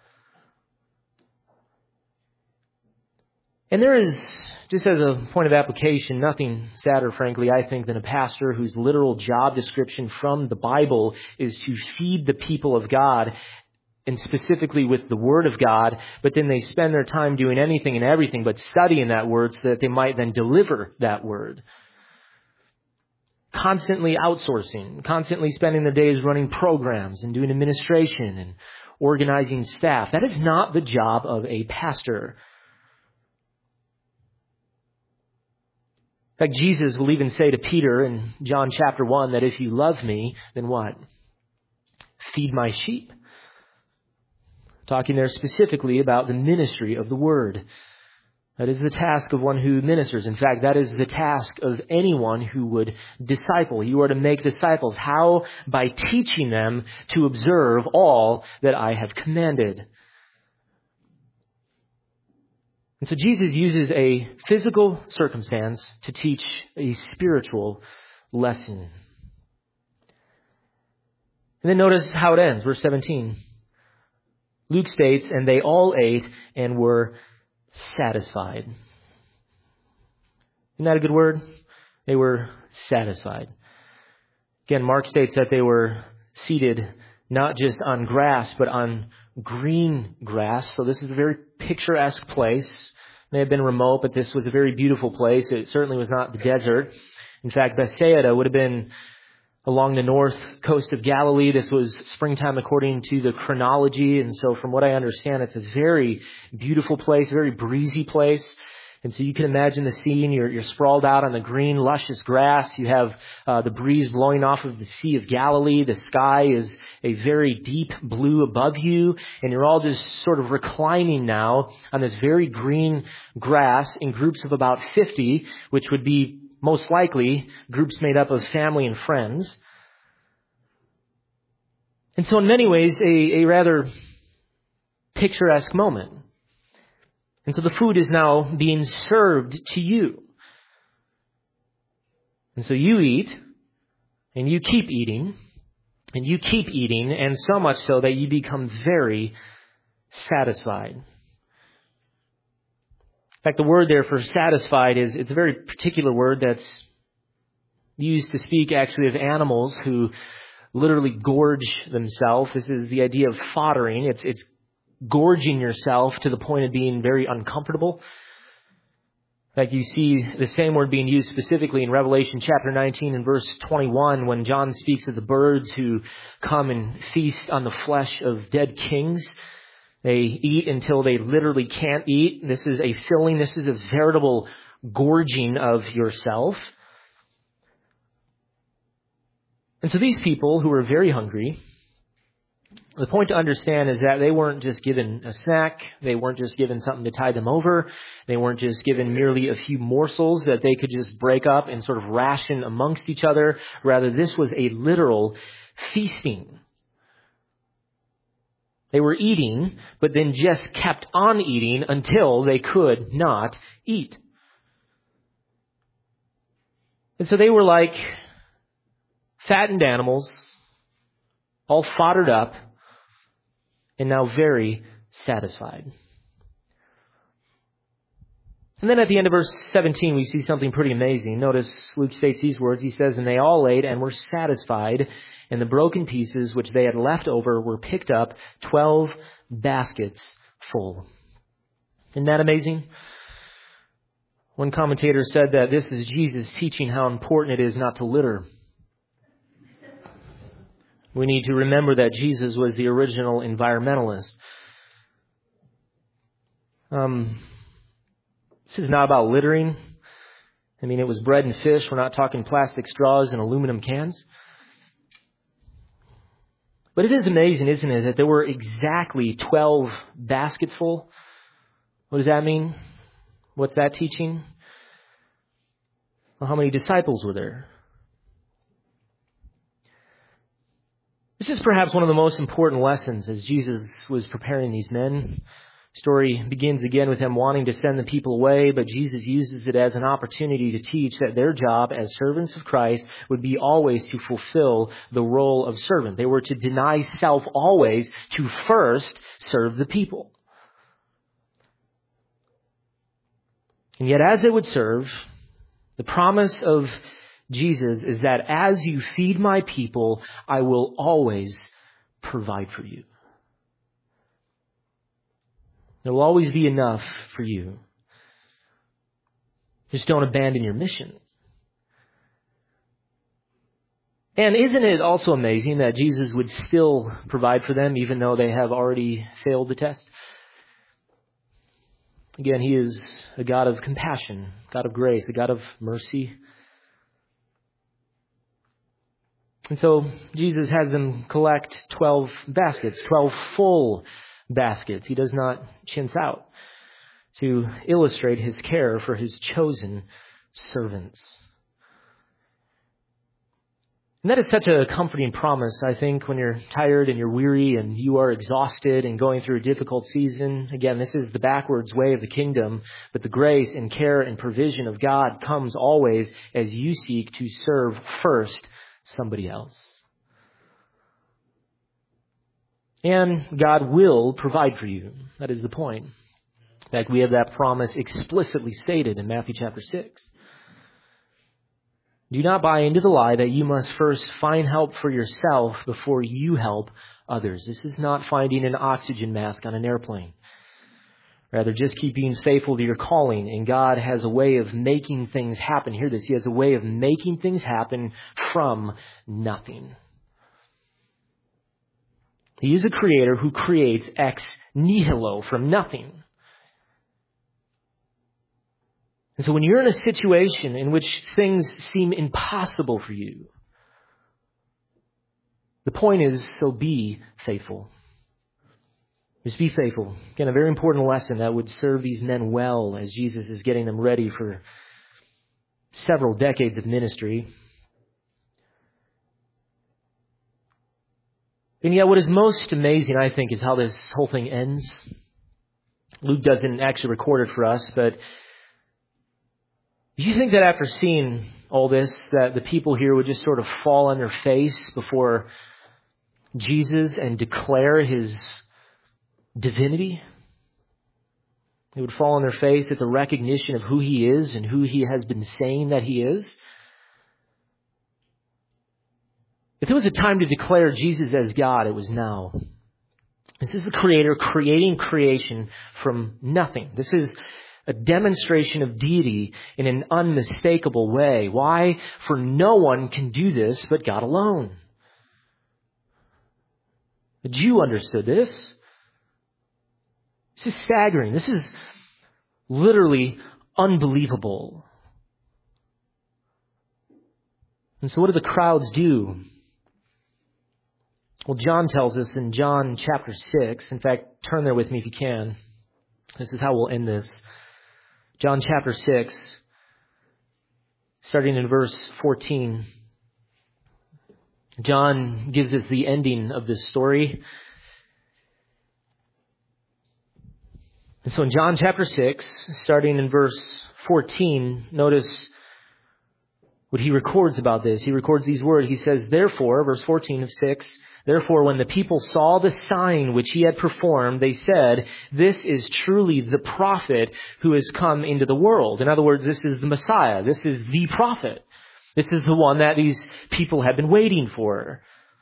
And there is, just as a point of application, nothing sadder, frankly, I think, than a pastor whose literal job description from the Bible is to feed the people of God, and specifically with the Word of God, but then they spend their time doing anything and everything but studying that Word so that they might then deliver that Word. Constantly outsourcing, constantly spending their days running programs and doing administration and organizing staff. That is not the job of a pastor. In fact, Jesus will even say to Peter in John chapter 1 that if you love me, then what? Feed my sheep. Talking there specifically about the ministry of the Word. That is the task of one who ministers. In fact, that is the task of anyone who would disciple. You are to make disciples. How? By teaching them to observe all that I have commanded. And so Jesus uses a physical circumstance to teach a spiritual lesson. And then notice how it ends, verse 17. Luke states, and they all ate and were satisfied. Isn't that a good word? They were satisfied. Again, Mark states that they were seated not just on grass, but on green grass. So this is a very picturesque place. May have been remote, but this was a very beautiful place. It certainly was not the desert. In fact, Bethsaida would have been along the north coast of Galilee. This was springtime according to the chronology. And so from what I understand, it's a very beautiful place, very breezy place. And so you can imagine the scene. You're sprawled out on the green, luscious grass. You have the breeze blowing off of the Sea of Galilee. The sky is a very deep blue above you. And you're all just sort of reclining now on this very green grass in groups of about 50, which would be most likely groups made up of family and friends. And so in many ways, a rather picturesque moment. And so the food is now being served to you. And so you eat, and you keep eating, and you keep eating, and so much so that you become very satisfied. In fact, the word there for satisfied it's a very particular word that's used to speak actually of animals who literally gorge themselves. This is the idea of foddering. It's gorging yourself to the point of being very uncomfortable. In fact, you see the same word being used specifically in Revelation chapter 19 and verse 21 when John speaks of the birds who come and feast on the flesh of dead kings. They eat until they literally can't eat. This is a filling. This is a veritable gorging of yourself. And so these people who were very hungry, the point to understand is that they weren't just given a snack. They weren't just given something to tide them over. They weren't just given merely a few morsels that they could just break up and sort of ration amongst each other. Rather, this was a literal feasting. They were eating, but then just kept on eating until they could not eat. And so they were like fattened animals, all foddered up, and now very satisfied. And then at the end of verse 17, we see something pretty amazing. Notice Luke states these words. He says, "And they all ate and were satisfied, and the broken pieces which they had left over were picked up, 12 baskets full." Isn't that amazing? One commentator said that this is Jesus teaching how important it is not to litter. We need to remember that Jesus was the original environmentalist. This is not about littering. I mean, it was bread and fish. We're not talking plastic straws and aluminum cans. But it is amazing, isn't it, that there were exactly 12 baskets full. What does that mean? What's that teaching? Well, how many disciples were there? This is perhaps one of the most important lessons as Jesus was preparing these men. The story begins again with them wanting to send the people away, but Jesus uses it as an opportunity to teach that their job as servants of Christ would be always to fulfill the role of servant. They were to deny self always to first serve the people. And yet as they would serve, the promise of Jesus is that as you feed my people, I will always provide for you. There will always be enough for you. Just don't abandon your mission. And isn't it also amazing that Jesus would still provide for them even though they have already failed the test? Again, He is a God of compassion, God of grace, a God of mercy. And so Jesus has them collect 12 baskets, 12 full baskets. He does not chintz out to illustrate His care for His chosen servants. And that is such a comforting promise, I think, when you're tired and you're weary and you are exhausted and going through a difficult season. Again, this is the backwards way of the kingdom, but the grace and care and provision of God comes always as you seek to serve first somebody else. And God will provide for you. That is the point. In fact, we have that promise explicitly stated in Matthew chapter 6. Do not buy into the lie that you must first find help for yourself before you help others. This is not finding an oxygen mask on an airplane. Rather, just keep being faithful to your calling, and God has a way of making things happen. Hear this. He has a way of making things happen from nothing. He is a creator who creates ex nihilo, from nothing. And so when you're in a situation in which things seem impossible for you, the point is, so be faithful. Just be faithful. Again, a very important lesson that would serve these men well as Jesus is getting them ready for several decades of ministry. And yet what is most amazing, I think, is how this whole thing ends. Luke doesn't actually record it for us, but do you think that after seeing all this, that the people here would just sort of fall on their face before Jesus and declare his divinity? They would fall on their face at the recognition of who he is and who he has been saying that he is. If there was a time to declare Jesus as God, it was now. This is the Creator creating creation from nothing. This is a demonstration of deity in an unmistakable way. Why? For no one can do this but God alone. The Jew understood this. This is staggering. This is literally unbelievable. And so what do the crowds do? Well, John tells us in John chapter 6, in fact, turn there with me if you can. This is how we'll end this. John chapter 6, starting in verse 14. John gives us the ending of this story. And so in John chapter 6, starting in verse 14, notice what he records about this. He records these words. He says, therefore, verse 14 of 6, therefore, when the people saw the sign which he had performed, they said, this is truly the prophet who has come into the world. In other words, this is the Messiah. This is the prophet. This is the one that these people had been waiting for.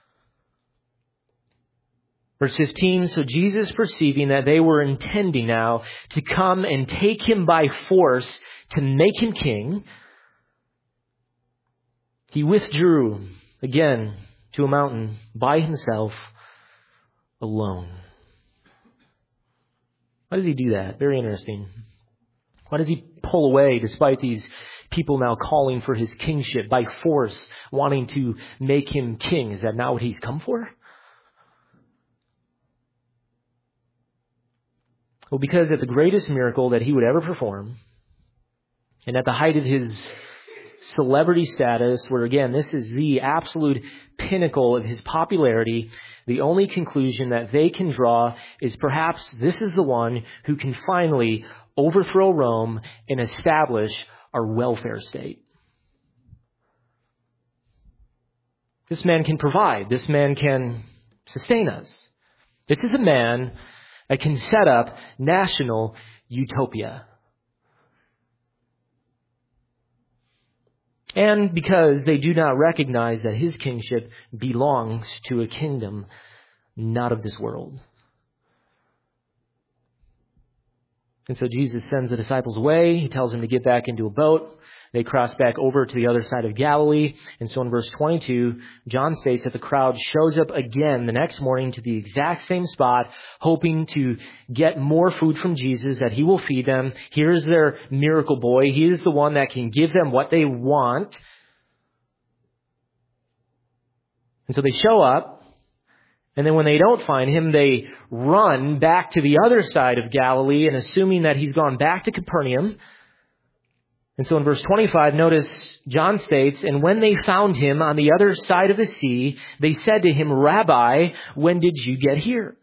Verse 15, so Jesus, perceiving that they were intending now to come and take him by force to make him king, he withdrew again to a mountain by himself alone. Why does he do that? Very interesting. Why does he pull away despite these people now calling for his kingship by force, wanting to make him king? Is that not what he's come for? Well, because at the greatest miracle that he would ever perform, and at the height of his celebrity status, where again, this is the absolute pinnacle of his popularity, the only conclusion that they can draw is perhaps this is the one who can finally overthrow Rome and establish our welfare state. This man can provide. This man can sustain us. This is a man that can set up national utopia. And because they do not recognize that his kingship belongs to a kingdom not of this world. And so Jesus sends the disciples away. He tells them to get back into a boat. They cross back over to the other side of Galilee. And so in verse 22, John states that the crowd shows up again the next morning to the exact same spot, hoping to get more food from Jesus, that he will feed them. Here's their miracle boy. He is the one that can give them what they want. And so they show up. And then when they don't find him, they run back to the other side of Galilee, and assuming that he's gone back to Capernaum. And so in verse 25, notice John states, and when they found him on the other side of the sea, they said to him, Rabbi, when did you get here?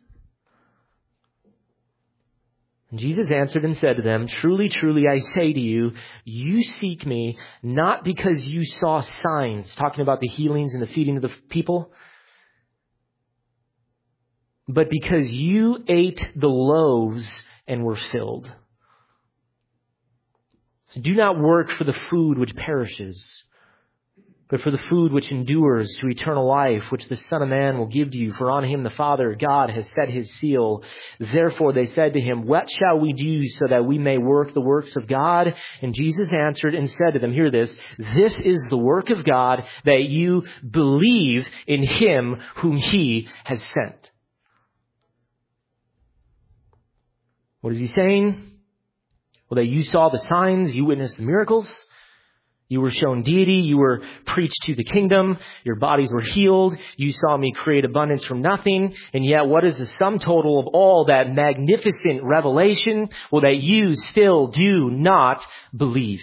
And Jesus answered and said to them, truly, truly, I say to you, you seek me not because you saw signs, talking about the healings and the feeding of the people, but because you ate the loaves and were filled. So do not work for the food which perishes, but for the food which endures to eternal life, which the Son of Man will give to you. For on him the Father, God, has set his seal. Therefore they said to him, what shall we do so that we may work the works of God? And Jesus answered and said to them, hear this, this is the work of God, that you believe in him whom he has sent. What is he saying? Well, that you saw the signs, you witnessed the miracles. You were shown deity. You were preached to the kingdom. Your bodies were healed. You saw me create abundance from nothing. And yet, what is the sum total of all that magnificent revelation? Well, that you still do not believe.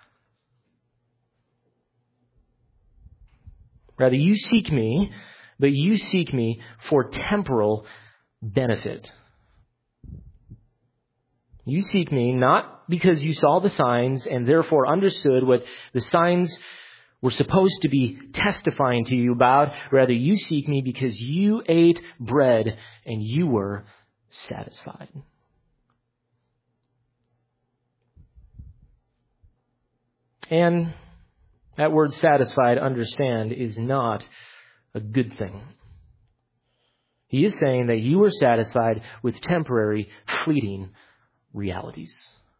Rather, you seek me, but you seek me for temporal benefit. You seek me not because you saw the signs and therefore understood what the signs were supposed to be testifying to you about. Rather, you seek me because you ate bread and you were satisfied. And that word satisfied, understand, is not a good thing. He is saying that you were satisfied with temporary, fleeting realities.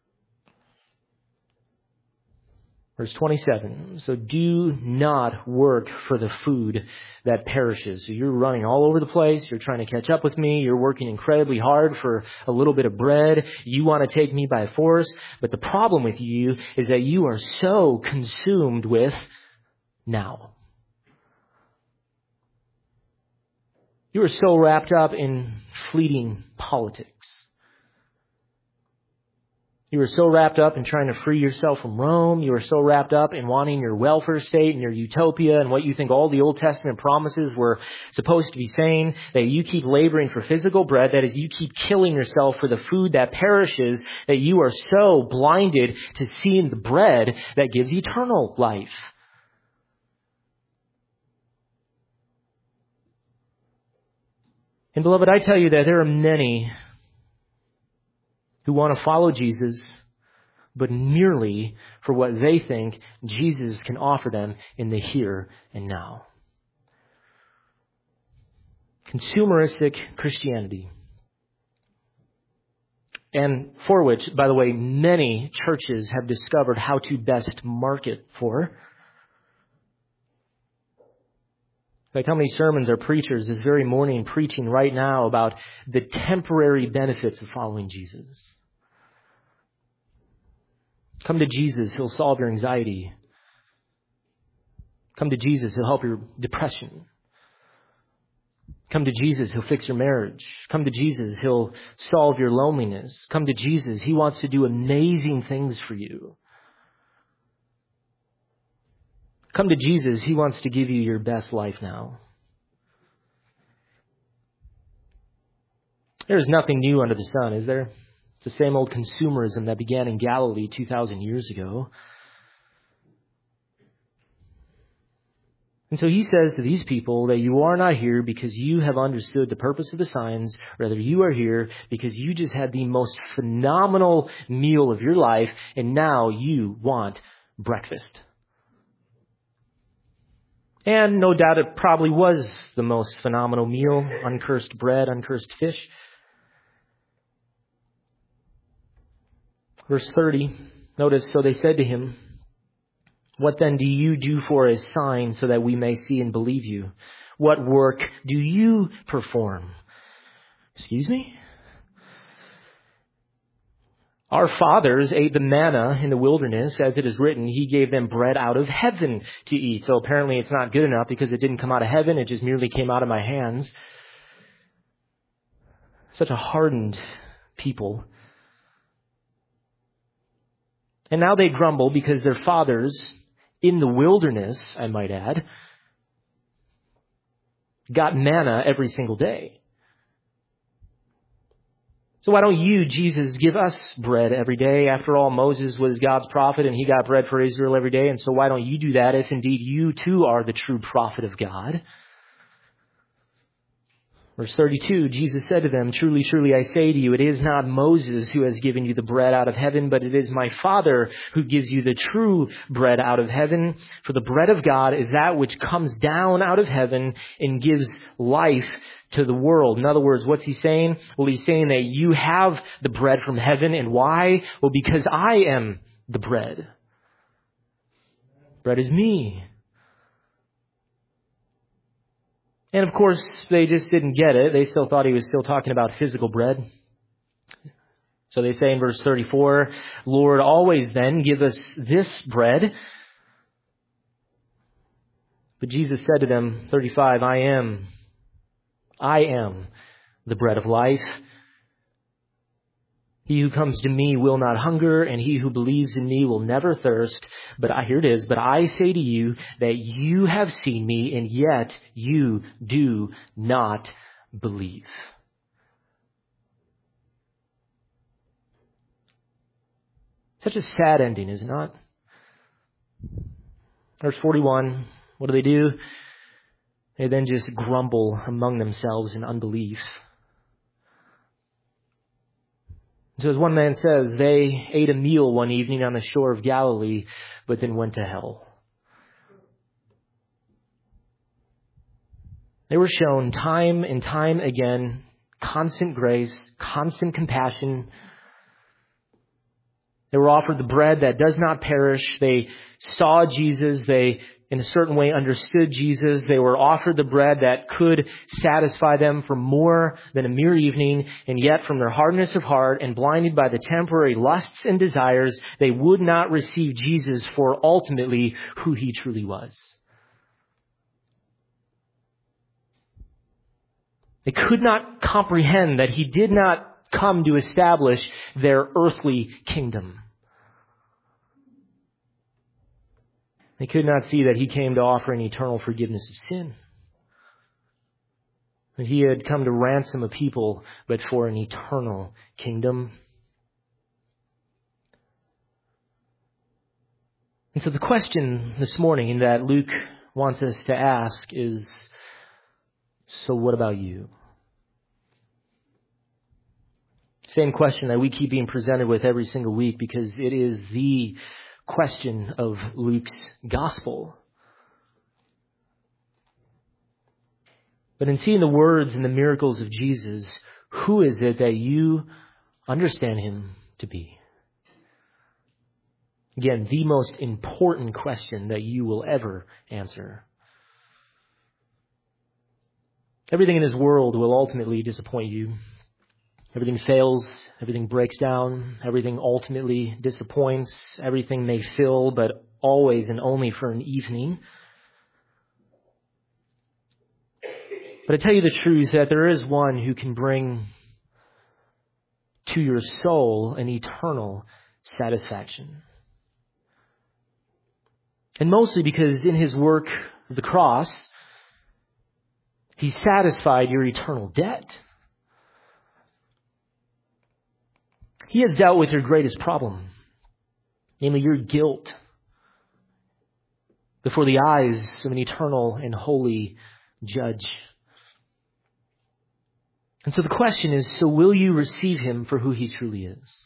Verse 27, so do not work for the food that perishes. So you're running all over the place. You're trying to catch up with me. You're working incredibly hard for a little bit of bread. You want to take me by force. But the problem with you is that you are so consumed with now. You are so wrapped up in fleeting politics. You are so wrapped up in trying to free yourself from Rome. You are so wrapped up in wanting your welfare state and your utopia and what you think all the Old Testament promises were supposed to be saying, that you keep laboring for physical bread. That is, you keep killing yourself for the food that perishes, that you are so blinded to seeing the bread that gives eternal life. And beloved, I tell you that there are many who want to follow Jesus, but merely for what they think Jesus can offer them in the here and now. Consumeristic Christianity. And for which, by the way, many churches have discovered how to best market for. Like how many sermons are preachers this very morning preaching right now about the temporary benefits of following Jesus. Come to Jesus, he'll solve your anxiety. Come to Jesus, he'll help your depression. Come to Jesus, he'll fix your marriage. Come to Jesus, he'll solve your loneliness. Come to Jesus, he wants to do amazing things for you. Come to Jesus, he wants to give you your best life now. There is nothing new under the sun, is there? It's the same old consumerism that began in Galilee 2,000 years ago. And so he says to these people that you are not here because you have understood the purpose of the signs. Rather, you are here because you just had the most phenomenal meal of your life, and now you want breakfast. And no doubt it probably was the most phenomenal meal, uncursed bread, uncursed fish. Verse 30, notice, so they said to him, what then do you do for a sign so that we may see and believe you? What work do you perform? Excuse me? Our fathers ate the manna in the wilderness, as it is written, he gave them bread out of heaven to eat. So apparently it's not good enough because it didn't come out of heaven, it just merely came out of my hands. Such a hardened people. And now they grumble because their fathers, in the wilderness, I might add, got manna every single day. So why don't you, Jesus, give us bread every day? After all, Moses was God's prophet and he got bread for Israel every day. And so why don't you do that if indeed you too are the true prophet of God? Verse 32, Jesus said to them, "Truly, truly, I say to you, it is not Moses who has given you the bread out of heaven, but it is my Father who gives you the true bread out of heaven. For the bread of God is that which comes down out of heaven and gives life to the world." In other words, what's he saying? Well, he's saying that you have the bread from heaven. And why? Well, because I am the bread. Bread is me. And of course, they just didn't get it. They still thought he was still talking about physical bread. So they say in verse 34, "Lord, always then give us this bread." But Jesus said to them, 35, I am the bread of life. He who comes to me will not hunger, and he who believes in me will never thirst. But here it is, but I say to you that you have seen me, and yet you do not believe. Such a sad ending, is it not? Verse 41, what do? They then just grumble among themselves in unbelief. So as one man says, they ate a meal one evening on the shore of Galilee, but then went to hell. They were shown time and time again constant grace, constant compassion. They were offered the bread that does not perish. They saw Jesus. They, in a certain way, understood Jesus. They were offered the bread that could satisfy them for more than a mere evening. And yet, from their hardness of heart and blinded by the temporary lusts and desires, they would not receive Jesus for ultimately who he truly was. They could not comprehend that he did not come to establish their earthly kingdom. They could not see that he came to offer an eternal forgiveness of sin. That he had come to ransom a people, but for an eternal kingdom. And so the question this morning that Luke wants us to ask is, so what about you? Same question that we keep being presented with every single week, because it is the question of Luke's gospel. But in seeing the words and the miracles of Jesus, who is it that you understand him to be? Again, the most important question that you will ever answer. Everything in this world will ultimately disappoint you. Everything fails, everything breaks down, everything ultimately disappoints, everything may fill, but always and only for an evening. But I tell you the truth that there is one who can bring to your soul an eternal satisfaction. And mostly because in his work of the cross, he satisfied your eternal debt. He has dealt with your greatest problem, namely your guilt, before the eyes of an eternal and holy judge. And so the question is, so will you receive him for who he truly is?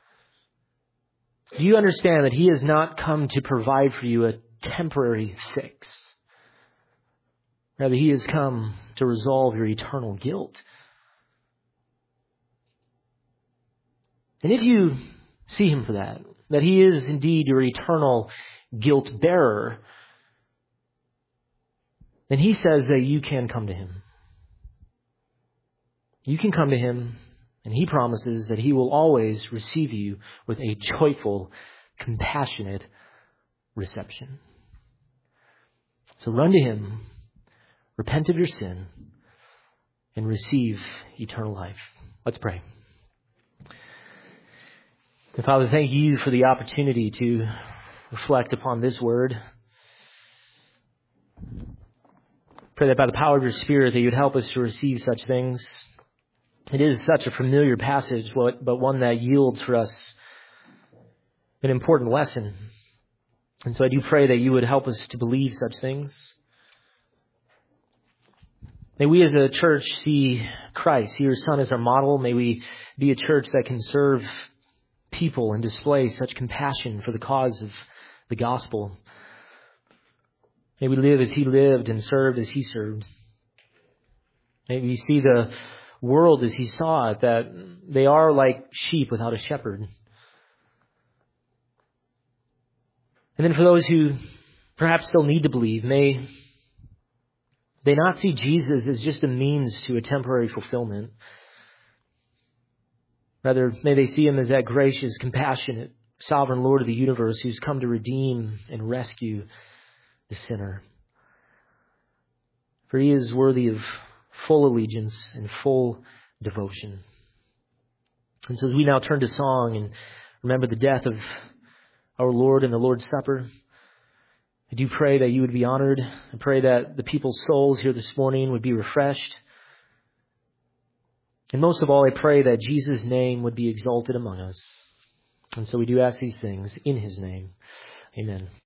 Do you understand that he has not come to provide for you a temporary fix? Rather, he has come to resolve your eternal guilt. And if you see him for that he is indeed your eternal guilt bearer, then he says that you can come to him. You can come to him, and he promises that he will always receive you with a joyful, compassionate reception. So run to him, repent of your sin, and receive eternal life. Let's pray. And Father, thank you for the opportunity to reflect upon this word. Pray that by the power of your Spirit that you'd help us to receive such things. It is such a familiar passage, but one that yields for us an important lesson. And so I do pray that you would help us to believe such things. May we as a church see Christ, see your Son as our model. May we be a church that can serve people and display such compassion for the cause of the gospel. May we live as he lived and serve as he served. May we see the world as he saw it, that they are like sheep without a shepherd. And then for those who perhaps still need to believe, may they not see Jesus as just a means to a temporary fulfillment. Rather, may they see him as that gracious, compassionate, sovereign Lord of the universe who's come to redeem and rescue the sinner. For he is worthy of full allegiance and full devotion. And so as we now turn to song and remember the death of our Lord and the Lord's Supper, I do pray that you would be honored. I pray that the people's souls here this morning would be refreshed. And most of all, I pray that Jesus' name would be exalted among us. And so we do ask these things in his name. Amen.